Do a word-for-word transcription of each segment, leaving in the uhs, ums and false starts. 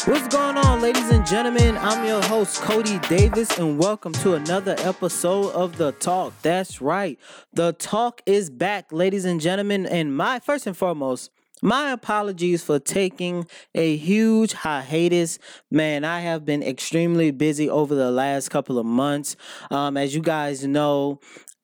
What's going on, ladies and gentlemen? I'm your host, Cody Davis, and welcome to another episode of The Talk. That's right. The Talk is back, ladies and gentlemen. And my first and foremost, my apologies for taking a huge hiatus. Man, I have been extremely busy over the last couple of months. Um, as you guys know,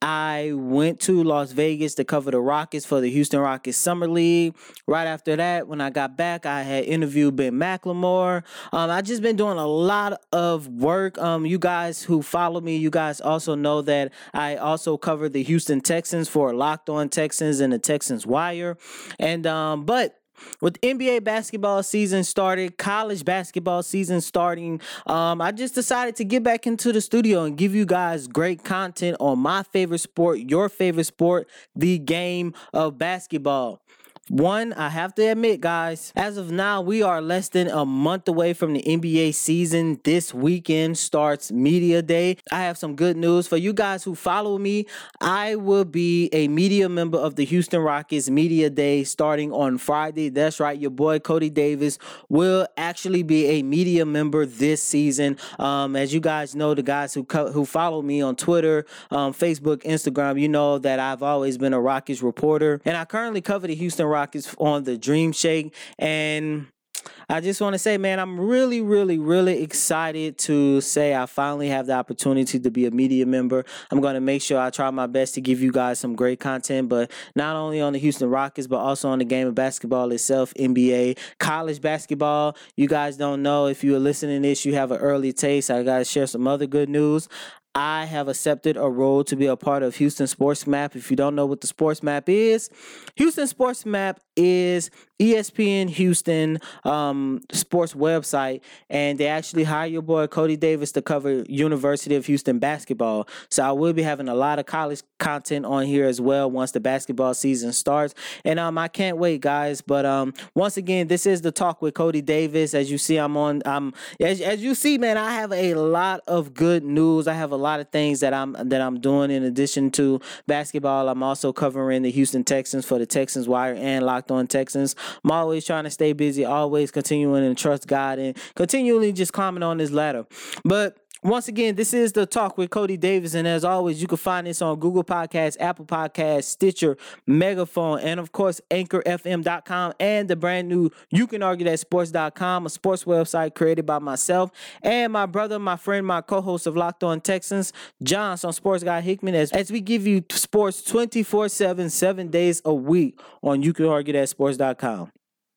I went to Las Vegas to cover the Rockets for the Houston Rockets Summer League. Right after that, when I got back, I had interviewed Ben McLemore. Um, I just been doing a lot of work. Um, you guys who follow me, you guys also know that I also cover the Houston Texans for Locked On Texans and the Texans Wire. And um, but with N B A basketball season started, college basketball season starting, um, I just decided to get back into the studio and give you guys great content on my favorite sport, your favorite sport, the game of basketball. One, I have to admit, guys, as of now, we are less than a month away from the N B A season. This weekend starts Media Day. I have some good news for you guys who follow me. I will be a media member of the Houston Rockets Media Day starting on Friday. That's right, your boy Cody Davis will actually be a media member this season. Um, as you guys know, the guys who co- who follow me on Twitter, um, Facebook, Instagram, you know that I've always been a Rockets reporter, and I currently cover the Houston Rockets on the Dream Shake. And I just want to say, man, I'm really, really, really excited to say I finally have the opportunity to be a media member. I'm going to make sure I try my best to give you guys some great content, but not only on the Houston Rockets, but also on the game of basketball itself, N B A, college basketball. You guys don't know, if you are listening to this, you have an early taste. I got to share some other good news. I have accepted a role to be a part of Houston Sports Map. If you don't know what the Sports Map is, Houston Sports Map is E S P N Houston um, sports website, and they actually hire your boy Cody Davis to cover University of Houston basketball. So I will be having a lot of college content on here as well once the basketball season starts, and um, I can't wait, guys. But um, once again, this is The Talk with Cody Davis. As you see, I'm on. Um, as as you see, man, I have a lot of good news. I have a lot of things that I'm that I'm doing in addition to basketball. I'm also covering the Houston Texans for the Texans Wire and Locked On Texans. I'm always trying to stay busy, always continuing to trust God and continually just climbing on this ladder. But once again, this is The Talk with Cody Davis, and as always, you can find this on Google Podcasts, Apple Podcasts, Stitcher, Megaphone, and of course, Anchor F M dot com, and the brand new You Can Argue That Sports dot com, a sports website created by myself and my brother, my friend, my co-host of Locked On Texans, John, on Sports Guy Hickman, as, as we give you sports twenty-four seven, seven days a week on You Can Argue That Sports dot com.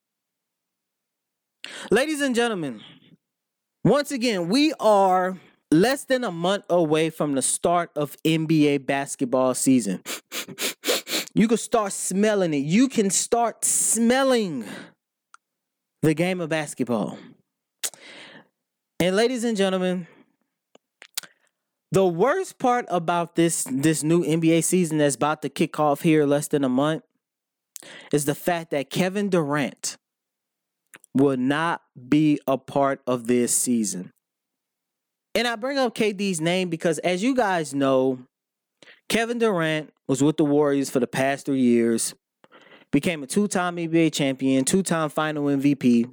Ladies and gentlemen, once again, we are less than a month away from the start of N B A basketball season. You can start smelling it. You can start smelling the game of basketball. And ladies and gentlemen, the worst part about this, this new N B A season that's about to kick off here less than a month is the fact that Kevin Durant will not be a part of this season. And I bring up K D's name because, as you guys know, Kevin Durant was with the Warriors for the past three years, became a two-time N B A champion, two-time final M V P.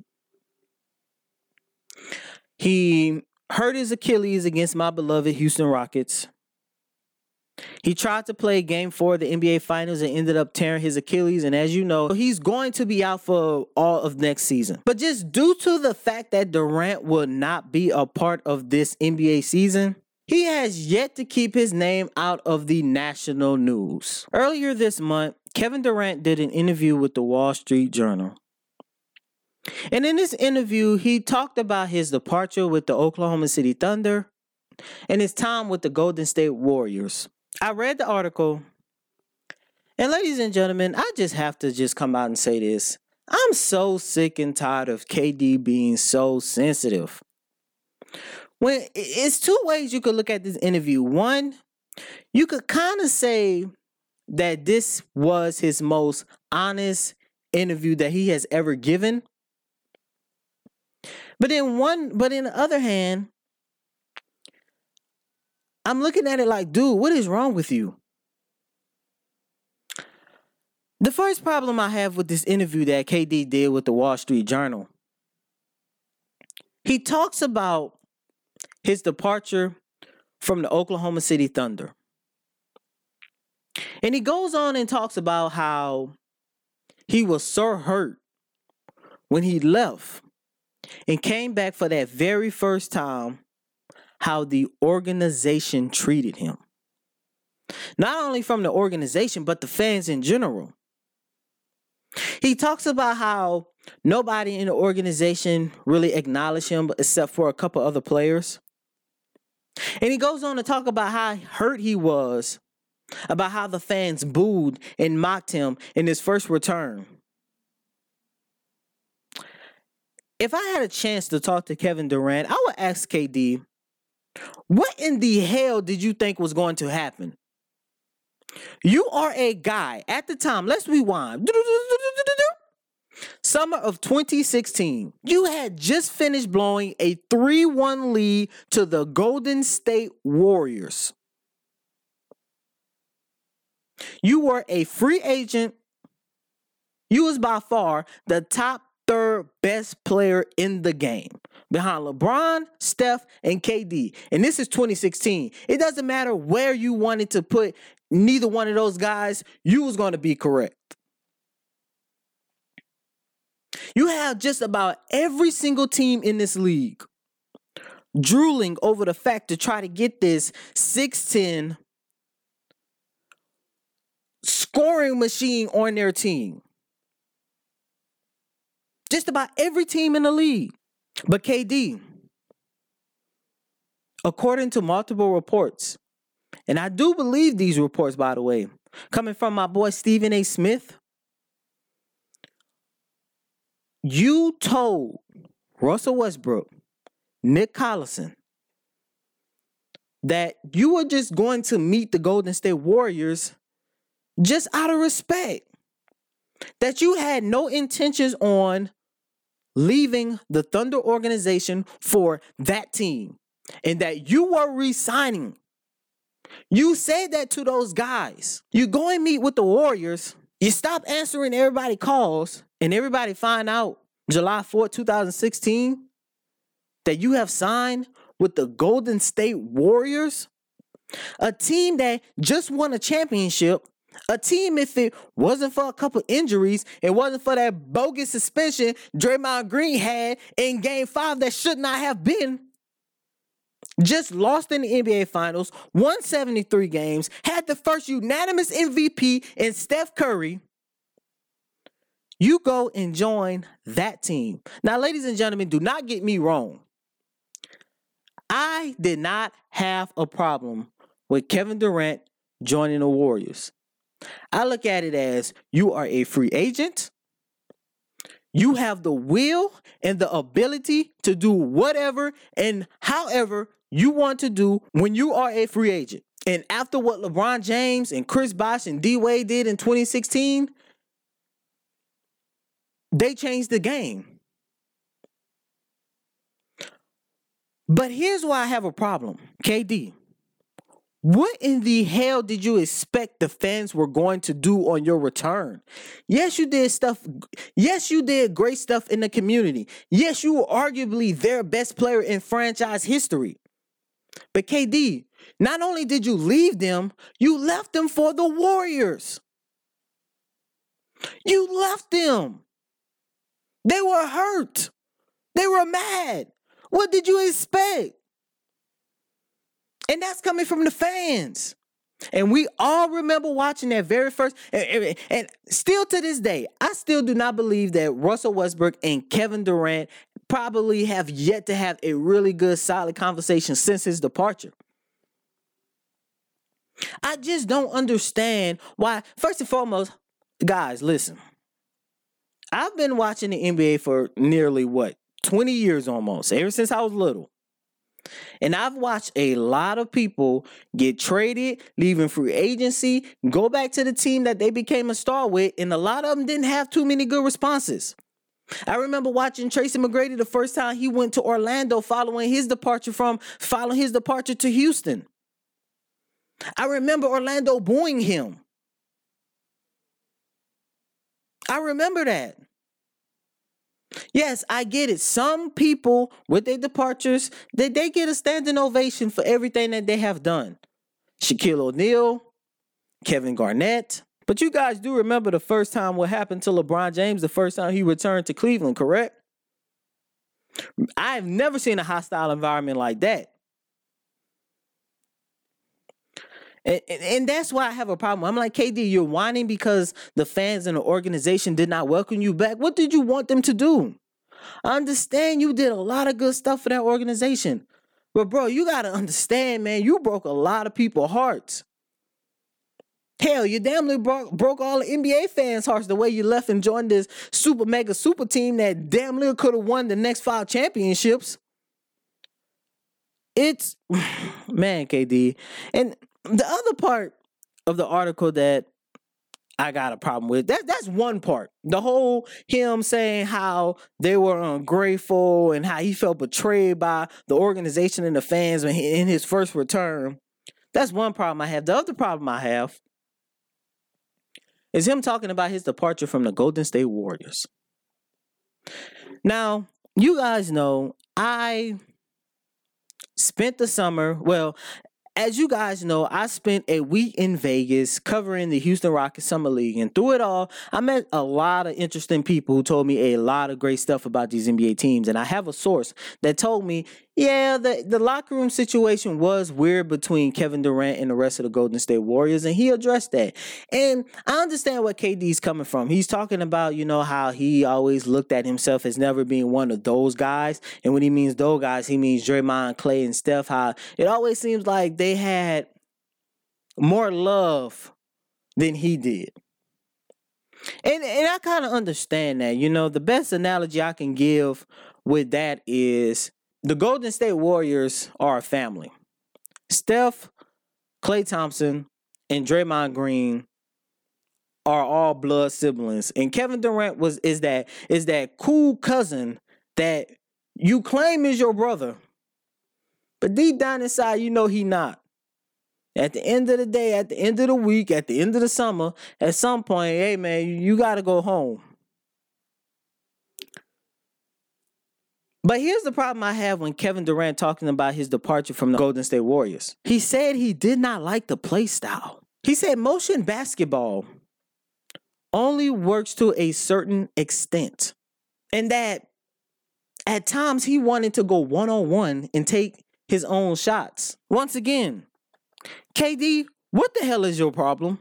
He hurt his Achilles against my beloved Houston Rockets. He tried to play game four of the N B A Finals and ended up tearing his Achilles. And as you know, he's going to be out for all of next season. But just due to the fact that Durant will not be a part of this N B A season, he has yet to keep his name out of the national news. Earlier this month, Kevin Durant did an interview with the Wall Street Journal. And in this interview, he talked about his departure with the Oklahoma City Thunder and his time with the Golden State Warriors. I read the article, and ladies and gentlemen, I just have to just come out and say this. I'm so sick and tired of K D being so sensitive. When it's two ways you could look at this interview. One, you could kind of say that this was his most honest interview that he has ever given. But then one, but in the other hand, I'm looking at it like, dude, what is wrong with you? The first problem I have with this interview that K D did with the Wall Street Journal He talks about his departure from the Oklahoma City Thunder. And he goes on and talks about how he was so hurt when he left and came back for that very first time, how the organization treated him. Not only from the organization, but the fans in general. He talks about how nobody in the organization really acknowledged him except for a couple other players. And he goes on to talk about how hurt he was about how the fans booed and mocked him in his first return. If I had a chance to talk to Kevin Durant, I would ask K D, what in the hell did you think was going to happen? You are a guy at the time. Let's rewind. Summer of twenty sixteen. You had just finished blowing a three one lead to the Golden State Warriors. You were a free agent. You was by far the top third best player in the game, behind LeBron, Steph, and K D. And this is twenty sixteen. It doesn't matter where you wanted to put neither one of those guys, you was going to be correct. You have just about every single team in this league drooling over the fact to try to get this six ten scoring machine on their team. Just about every team in the league. But K D, according to multiple reports, and I do believe these reports, by the way, coming from my boy Stephen A. Smith, you told Russell Westbrook, Nick Collison, that you were just going to meet the Golden State Warriors just out of respect. That you had no intentions on leaving the Thunder organization for that team. And that you were re-signing. You said that to those guys. You go and meet with the Warriors. You stop answering everybody's calls. And everybody find out July fourth, twenty sixteen that you have signed with the Golden State Warriors. A team that just won a championship. A team, if it wasn't for a couple injuries, it wasn't for that bogus suspension Draymond Green had in game five that should not have been, just lost in the N B A Finals, won seventy-three games, had the first unanimous M V P in Steph Curry. You go and join that team. Now, ladies and gentlemen, do not get me wrong. I did not have a problem with Kevin Durant joining the Warriors. I look at it as you are a free agent. You have the will and the ability to do whatever and however you want to do when you are a free agent. And after what LeBron James and Chris Bosh and D-Wade did in twenty sixteen, they changed the game. But here's why I have a problem. K D, what in the hell did you expect the fans were going to do on your return? Yes, you did stuff. Yes, you did great stuff in the community. Yes, you were arguably their best player in franchise history. But K D, not only did you leave them, you left them for the Warriors. You left them. They were hurt. They were mad. What did you expect? And that's coming from the fans. And we all remember watching that very first. And, and, and still to this day, I still do not believe that Russell Westbrook and Kevin Durant probably have yet to have a really good, solid conversation since his departure. I just don't understand why. First and foremost, guys, listen. I've been watching the N B A for nearly, what, twenty years almost, ever since I was little. And I've watched a lot of people get traded, leaving free agency, go back to the team that they became a star with, and a lot of them didn't have too many good responses. I remember watching Tracy McGrady the first time he went to Orlando following his departure from following his departure to Houston. I remember Orlando booing him. I remember that. Yes, I get it. Some people with their departures, they, they get a standing ovation for everything that they have done. Shaquille O'Neal, Kevin Garnett. But you guys do remember the first time what happened to LeBron James, the first time he returned to Cleveland, correct? I've never seen a hostile environment like that. And, and, and that's why I have a problem. I'm like, K D, you're whining because the fans and the organization did not welcome you back. What did you want them to do? I understand you did a lot of good stuff for that organization. But, bro, you got to understand, man, you broke a lot of people's hearts. Hell, you damn near broke, broke all the N B A fans' hearts the way you left and joined this super mega super team that damn near could have won the next five championships. It's, man, K D. And the other part of the article that I got a problem with, that, that's one part. The whole him saying how they were ungrateful and how he felt betrayed by the organization and the fans when he, in his first return. That's one problem I have. The other problem I have is him talking about his departure from the Golden State Warriors. Now, you guys know I spent the summer, well, as you guys know, I spent a week in Vegas covering the Houston Rockets Summer League. And through it all, I met a lot of interesting people who told me a lot of great stuff about these N B A teams. And I have a source that told me, yeah, the, the locker room situation was weird between Kevin Durant and the rest of the Golden State Warriors. And he addressed that. And I understand what K D's coming from. He's talking about, you know, how he always looked at himself as never being one of those guys. And when he means those guys, he means Draymond, Klay, and Steph. How it always seems like they had more love than he did. And, and I kind of understand that. You know, the best analogy I can give with that is the Golden State Warriors are a family. Steph, Klay Thompson, and Draymond Green are all blood siblings. And Kevin Durant was is that is that cool cousin that you claim is your brother, but deep down inside you know he not. At the end of the day, at the end of the week, at the end of the summer, at some point, hey man, you, you got to go home. But here's the problem I have when Kevin Durant talking about his departure from the Golden State Warriors. He said he did not like the play style. He said motion basketball only works to a certain extent. And that at times he wanted to go one-on-one and take his own shots. Once again, K D, what the hell is your problem?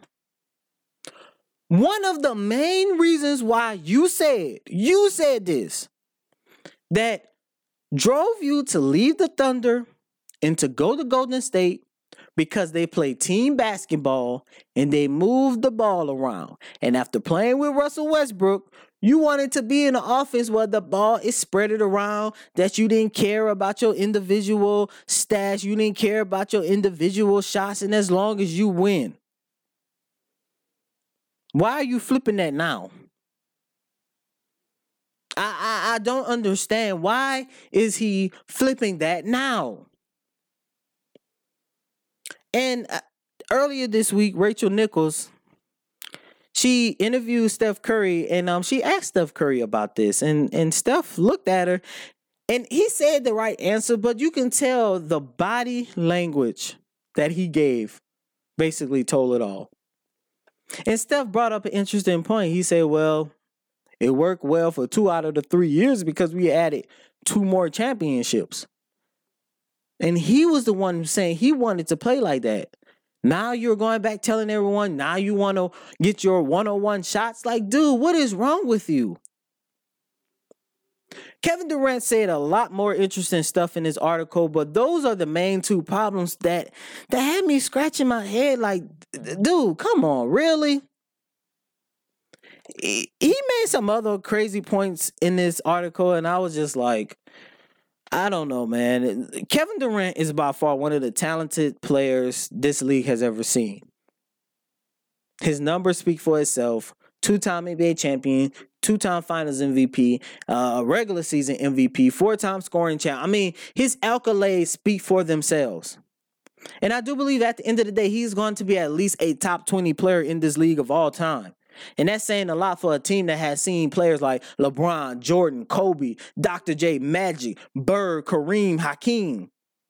One of the main reasons why you said, you said this, that drove you to leave the Thunder and to go to Golden State because they play team basketball and they move the ball around. And after playing with Russell Westbrook, you wanted to be in an offense where the ball is spread it around, that you didn't care about your individual stats, you didn't care about your individual shots, and as long as you win. Why are you flipping that now? I, I, I don't understand. Why is he flipping that now? And uh, earlier this week, Rachel Nichols, she interviewed Steph Curry, and um, she asked Steph Curry about this. And, and Steph looked at her, and he said the right answer, but you can tell the body language that he gave basically told it all. And Steph brought up an interesting point. He said, well, it worked well for two out of the three years because we added two more championships. And he was the one saying he wanted to play like that. Now you're going back telling everyone, now you want to get your one-on-one shots. Like, dude, what is wrong with you? Kevin Durant said a lot more interesting stuff in this article, but those are the main two problems that, that had me scratching my head like, dude, come on, really? He made some other crazy points in this article, and I was just like, I don't know, man. Kevin Durant is by far one of the talented players this league has ever seen. His numbers speak for itself. Two-time N B A champion, two-time Finals M V P, uh, regular season M V P, four-time scoring champ. I mean, his accolades speak for themselves. And I do believe at the end of the day, he's going to be at least a top twenty player in this league of all time. And that's saying a lot for a team that has seen players like LeBron, Jordan, Kobe, Doctor J, Magic, Bird, Kareem, Hakeem.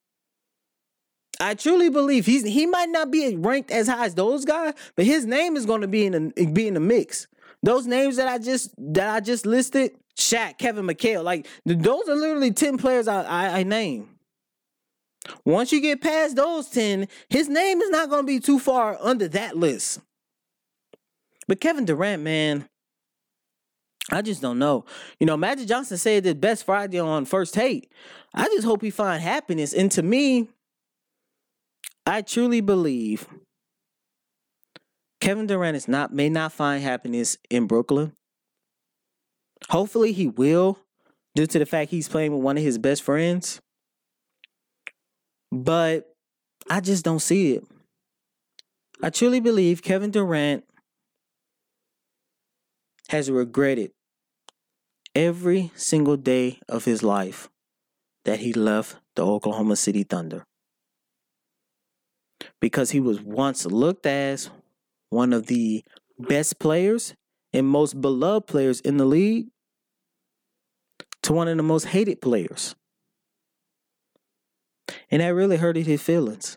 I truly believe he's he might not be ranked as high as those guys, but his name is going to be in the, be in the mix. Those names that I just that I just listed, Shaq, Kevin McHale, like those are literally ten players I, I, I name. Once you get past those ten, his name is not going to be too far under that list. But Kevin Durant, man, I just don't know. You know, Magic Johnson said it best Friday on First Take. I just hope he find happiness. And to me, I truly believe Kevin Durant is not may not find happiness in Brooklyn. Hopefully he will, due to the fact he's playing with one of his best friends. But I just don't see it. I truly believe Kevin Durant has regretted every single day of his life that he left the Oklahoma City Thunder. Because he was once looked as one of the best players and most beloved players in the league to one of the most hated players. And that really hurted his feelings.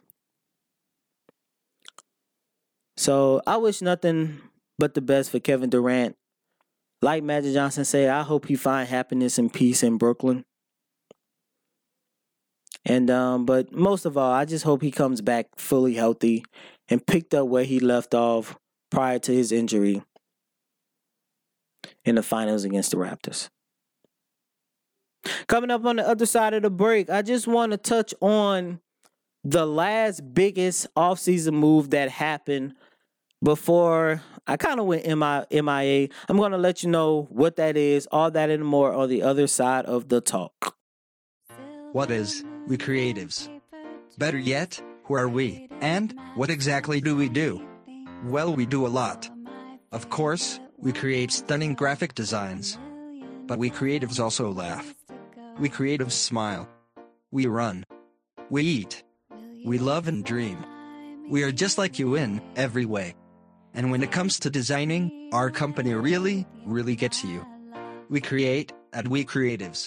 So I wish nothing but the best for Kevin Durant. Like Magic Johnson said, I hope he find happiness and peace in Brooklyn. And um, but most of all, I just hope he comes back fully healthy and picked up where he left off prior to his injury in the finals against the Raptors. Coming up on the other side of the break, I just want to touch on the last biggest offseason move that happened before I kind of went M I A. I'm going to let you know what that is, all that and more on the other side of the talk. What is We Creatives? Better yet, who are we, and what exactly do we do? Well, we do a lot. Of course, we create stunning graphic designs. But we creatives also laugh. We creatives smile. We run. We eat. We love and dream. We are just like you in every way. And when it comes to designing, our company really, really gets you. We create at We Creatives.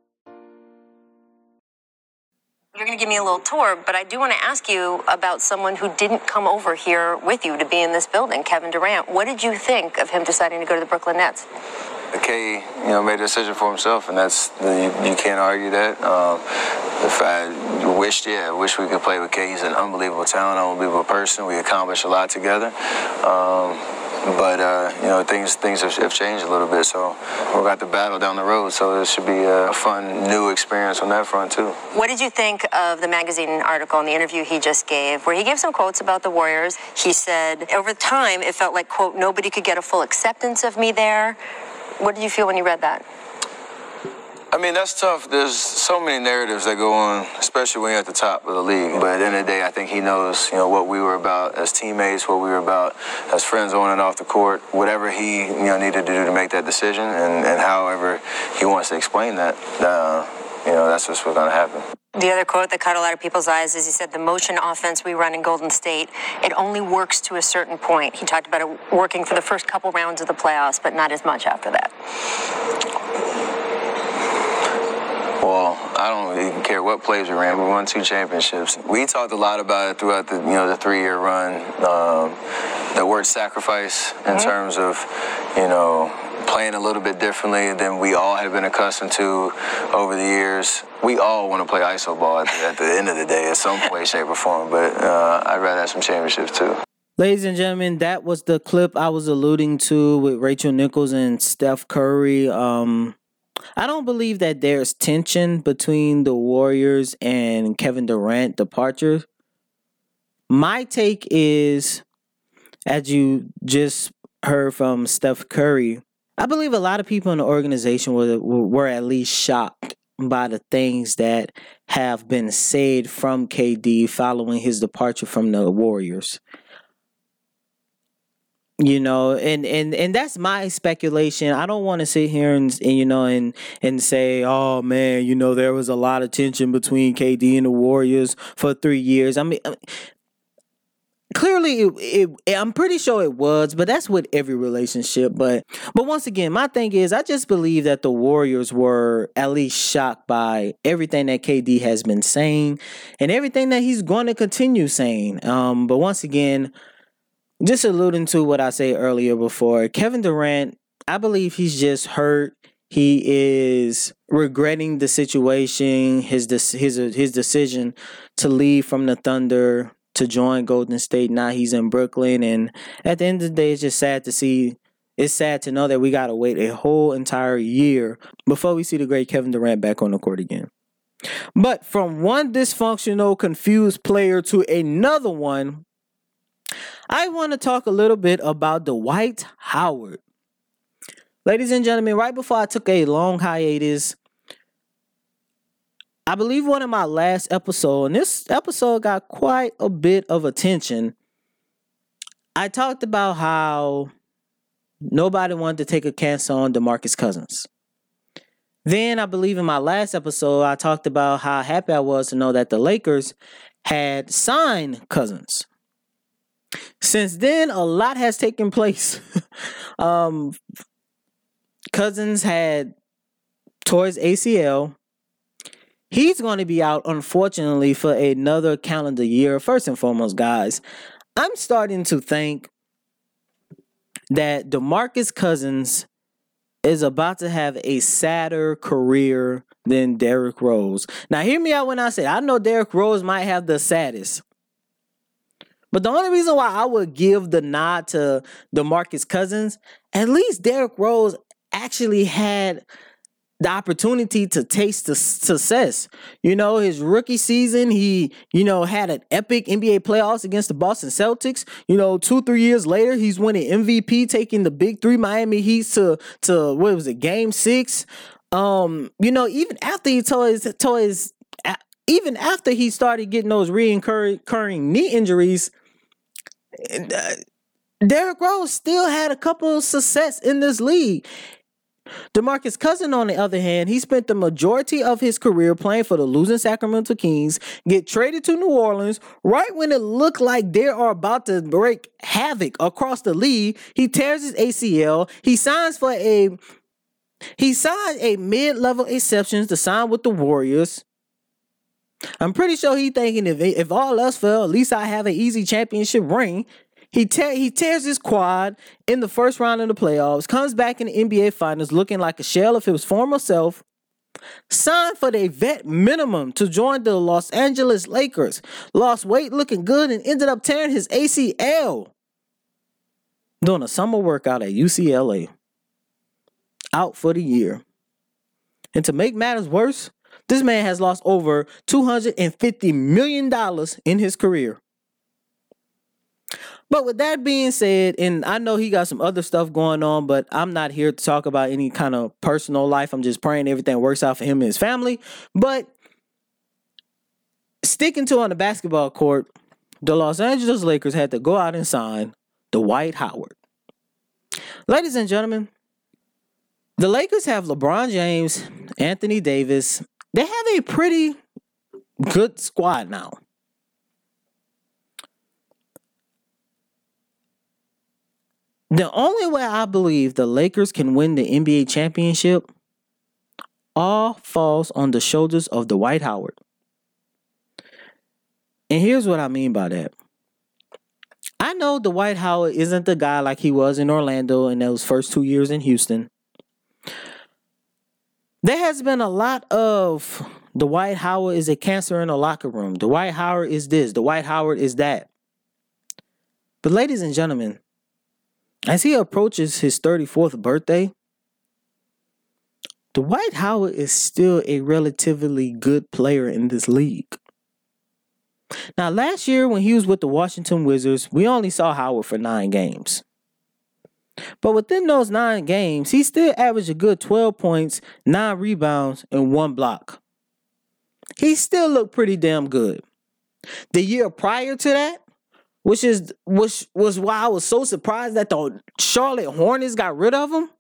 You're going to give me a little tour, but I do want to ask you about someone who didn't come over here with you to be in this building, Kevin Durant. What did you think of him deciding to go to the Brooklyn Nets? K, you know, made a decision for himself, and that's you, you can't argue that. Um, if I wished, yeah, I wish we could play with K. He's an unbelievable talent, unbelievable person. We accomplished a lot together. Um, But, uh, you know, things things have, have changed a little bit, so we got the battle down the road, so it should be a fun, new experience on that front, too. What did you think of the magazine article and the interview he just gave, where he gave some quotes about the Warriors? He said, over time, it felt like, quote, nobody could get a full acceptance of me there. What did you feel when you read that? I mean, that's tough. There's so many narratives that go on, especially when you're at the top of the league. But at the end of the day, I think he knows, you know, what we were about as teammates, what we were about as friends on and off the court, whatever he, you know, needed to do to make that decision, and, and however he wants to explain that, uh, you know, that's what's going to happen. The other quote that caught a lot of people's eyes is he said, the motion offense we run in Golden State, it only works to a certain point. He talked about it working for the first couple rounds of the playoffs, but not as much after that. Well, I don't even care what plays we ran. We won two championships. We talked a lot about it throughout the, you know, the three-year run. Um, the word sacrifice in mm-hmm. terms of, you know, playing a little bit differently than we all have been accustomed to over the years. We all want to play iso ball at the, at the end of the day in some way, shape, or form, but uh, I'd rather have some championships too. Ladies and gentlemen, that was the clip I was alluding to with Rachel Nichols and Steph Curry. Um, I don't believe that there's tension between the Warriors and Kevin Durant departure. My take is, as you just heard from Steph Curry, I believe a lot of people in the organization were, were at least shocked by the things that have been said from K D following his departure from the Warriors. You know, and, and, and that's my speculation. I don't want to sit here and, and you know and and say, oh man, you know, there was a lot of tension between K D and the Warriors for three years. I mean, clearly, it, it, I'm pretty sure it was, but that's with every relationship. But but once again, my thing is, I just believe that the Warriors were at least shocked by everything that K D has been saying and everything that he's going to continue saying. Um, but once again, just alluding to what I said earlier before, Kevin Durant, I believe he's just hurt. He is regretting the situation, his his his decision to leave from the Thunder to join Golden State. Now he's in Brooklyn, and at the end of the day, it's just sad to see. It's sad to know that we got to wait a whole entire year before we see the great Kevin Durant back on the court again. But from one dysfunctional, confused player to another one, I want to talk a little bit about Dwight Howard. Ladies and gentlemen, right before I took a long hiatus, I believe one of my last episodes, and this episode got quite a bit of attention. I talked about how nobody wanted to take a chance on DeMarcus Cousins. Then I believe in my last episode, I talked about how happy I was to know that the Lakers had signed Cousins. Since then, a lot has taken place. um, Cousins had tore his A C L. He's going to be out, unfortunately, for another calendar year. First and foremost, guys, I'm starting to think that DeMarcus Cousins is about to have a sadder career than Derrick Rose. Now, hear me out when I say I know Derrick Rose might have the saddest. But the only reason why I would give the nod to DeMarcus Cousins, at least Derrick Rose actually had the opportunity to taste the success. You know, his rookie season, he, you know, had an epic N B A playoffs against the Boston Celtics. You know, two, three years later, he's winning M V P, taking the big three Miami Heat to, to what was it, game six. Um, you know, even after he tore his, tore his, even after he started getting those reoccurring knee injuries, uh, Derrick Rose still had a couple of success in this league. DeMarcus Cousins, on the other hand, he spent the majority of his career playing for the losing Sacramento Kings, get traded to New Orleans right when it looked like they are about to break havoc across the league. He tears his A C L. He signs for a he signed a mid-level exception to sign with the Warriors. I'm pretty sure he thinking if if all else fail, at least I have an easy championship ring. He te- he tears his quad in the first round of the playoffs, comes back in the N B A Finals looking like a shell of his former self, signed for the vet minimum to join the Los Angeles Lakers, lost weight looking good and ended up tearing his A C L doing a summer workout at U C L A. Out for the year. And to make matters worse, this man has lost over two hundred fifty million dollars in his career. But with that being said, and I know he got some other stuff going on, but I'm not here to talk about any kind of personal life. I'm just praying everything works out for him and his family. But sticking to on the basketball court, the Los Angeles Lakers had to go out and sign Dwight Howard. Ladies and gentlemen, the Lakers have LeBron James, Anthony Davis. They have a pretty good squad now. The only way I believe the Lakers can win the N B A championship all falls on the shoulders of Dwight Howard. And here's what I mean by that. I know Dwight Howard isn't the guy like he was in Orlando in those first two years in Houston. There has been a lot of Dwight Howard is a cancer in the locker room. Dwight Howard is this. Dwight Howard is that. But ladies and gentlemen, as he approaches his thirty-fourth birthday, Dwight Howard is still a relatively good player in this league. Now, last year when he was with the Washington Wizards, we only saw Howard for nine games. But within those nine games, he still averaged a good twelve points, nine rebounds, and one block. He still looked pretty damn good. The year prior to that, which is which was why I was so surprised that the Charlotte Hornets got rid of him.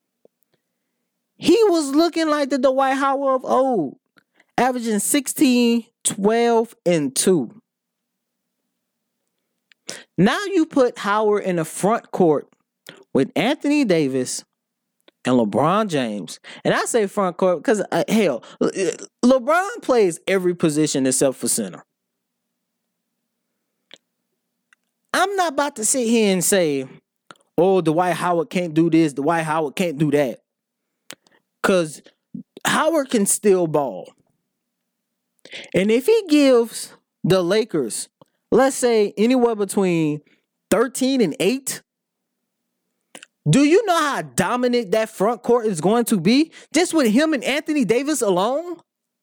He was looking like the Dwight Howard of old, averaging sixteen, twelve, and two. Now you put Howard in the front court with Anthony Davis and LeBron James. And I say front court because, uh, hell, LeBron plays every position except for center. I'm not about to sit here and say, oh, Dwight Howard can't do this, Dwight Howard can't do that. Because Howard can still ball. And if he gives the Lakers, let's say anywhere between thirteen and eight, do you know how dominant that front court is going to be? Just with him and Anthony Davis alone?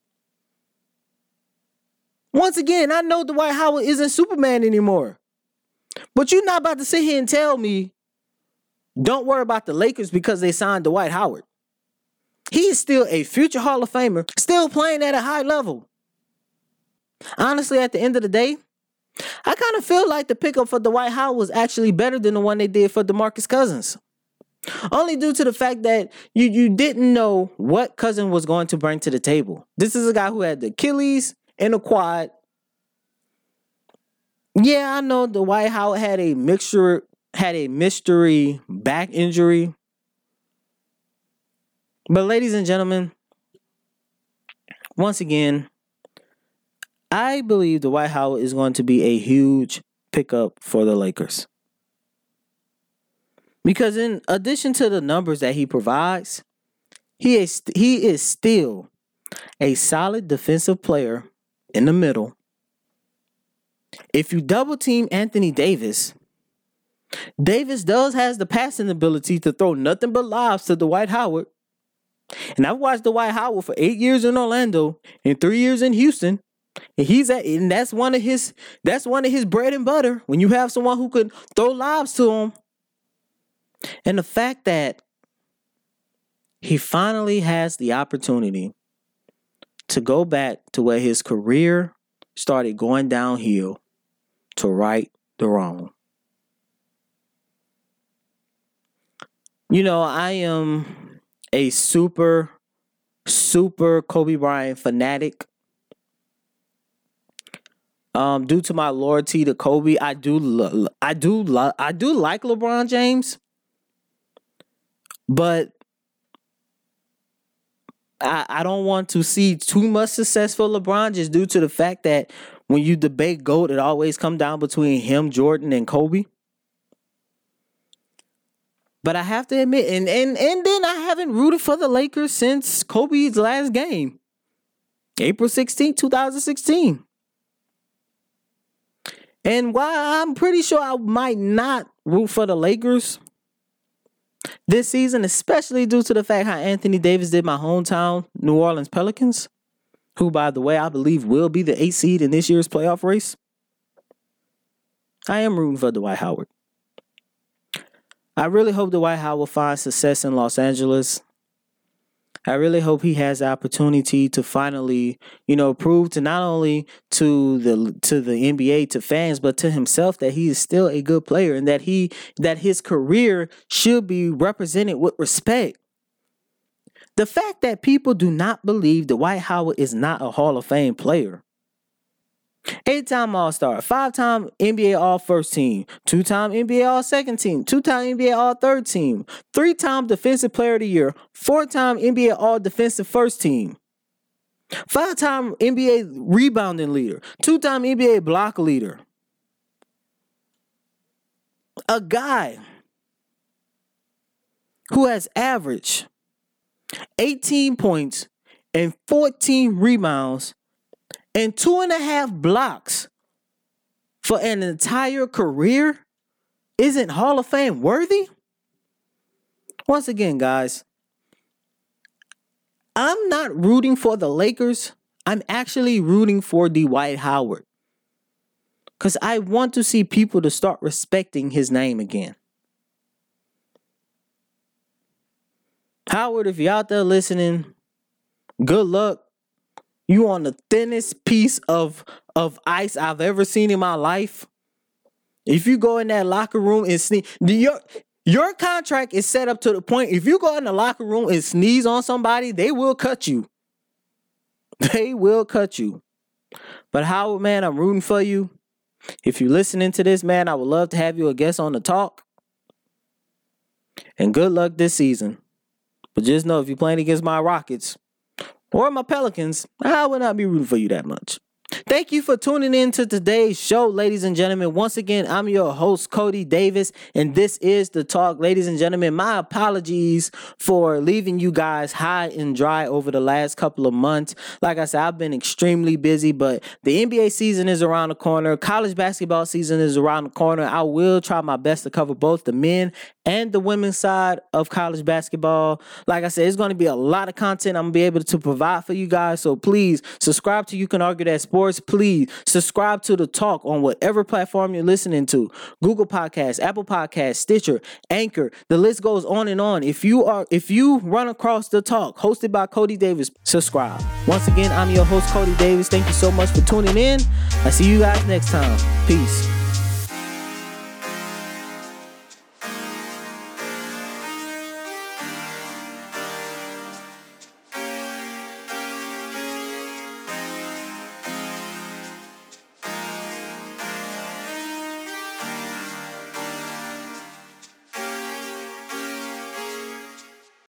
Once again, I know Dwight Howard isn't Superman anymore. But you're not about to sit here and tell me, don't worry about the Lakers because they signed Dwight Howard. He is still a future Hall of Famer, still playing at a high level. Honestly, at the end of the day, I kind of feel like the pickup for Dwight Howard was actually better than the one they did for DeMarcus Cousins. Only due to the fact that you, you didn't know what Cousins was going to bring to the table. This is a guy who had the Achilles and the quad. Yeah, I know Dwight Howard had a mixture, had a mystery back injury. But ladies and gentlemen, once again, I believe Dwight Howard is going to be a huge pickup for the Lakers. Because in addition to the numbers that he provides, he is, he is still a solid defensive player in the middle. If you double team Anthony Davis, Davis does has the passing ability to throw nothing but lobs to Dwight Howard. And I've watched Dwight Howard for eight years in Orlando and three years in Houston. And he's at, and that's one of his, that's one of his bread and butter. When you have someone who could throw lobs to him, and the fact that he finally has the opportunity to go back to where his career started going downhill to right the wrong. You know, I am a super, super Kobe Bryant fanatic. Um, due to my loyalty to Kobe, I do, lo- I do, lo- I do like LeBron James, but I, I don't want to see too much success for LeBron just due to the fact that when you debate GOAT, it always comes down between him, Jordan, and Kobe. But I have to admit, and, and, and then I haven't rooted for the Lakers since Kobe's last game, April sixteenth, twenty sixteen. And while I'm pretty sure I might not root for the Lakers this season, especially due to the fact how Anthony Davis did my hometown New Orleans Pelicans, who, by the way, I believe will be the eighth seed in this year's playoff race, I am rooting for Dwight Howard. I really hope Dwight Howard finds success in Los Angeles. I really hope he has the opportunity to finally, you know, prove to not only to the to the N B A, to fans, but to himself that he is still a good player and that he that his career should be represented with respect. The fact that people do not believe Dwight Howard is not a Hall of Fame player. Eight-time All-Star, five-time N B A All-First Team, two-time N B A All-Second Team, two-time N B A All-Third Team, three-time Defensive Player of the Year, four-time N B A All-Defensive First Team, five-time N B A Rebounding Leader, two-time N B A Block Leader. A guy who has averaged eighteen points and fourteen rebounds and two and a half blocks for an entire career isn't Hall of Fame worthy? Once again, guys, I'm not rooting for the Lakers. I'm actually rooting for Dwight Howard. Because I want to see people to start respecting his name again. Howard, if you're out there listening, good luck. You on the thinnest piece of, of ice I've ever seen in my life. If you go in that locker room and sneeze, your, your contract is set up to the point, if you go in the locker room and sneeze on somebody, they will cut you. They will cut you. But Howard, man, I'm rooting for you. If you're listening to this, man, I would love to have you a guest on the talk. And good luck this season. But just know if you're playing against my Rockets or my Pelicans, I would not be rooting for you that much. Thank you for tuning in to today's show, ladies and gentlemen. Once again, I'm your host, Cody Davis, and this is The Talk. Ladies and gentlemen, my apologies for leaving you guys high and dry over the last couple of months. Like I said, I've been extremely busy, but the N B A season is around the corner. College basketball season is around the corner. I will try my best to cover both the men and the women's side of college basketball. Like I said, it's going to be a lot of content I'm going to be able to provide for you guys, so please subscribe to You Can Argue That Sports. Please subscribe to The Talk on whatever platform you're listening to. Google Podcasts, Apple Podcasts, Stitcher, Anchor. The list goes on and on. If you are, if you run across The Talk, hosted by Cody Davis, subscribe. Once again, I'm your host, Cody Davis. Thank you so much for tuning in. I'll see you guys next time. Peace.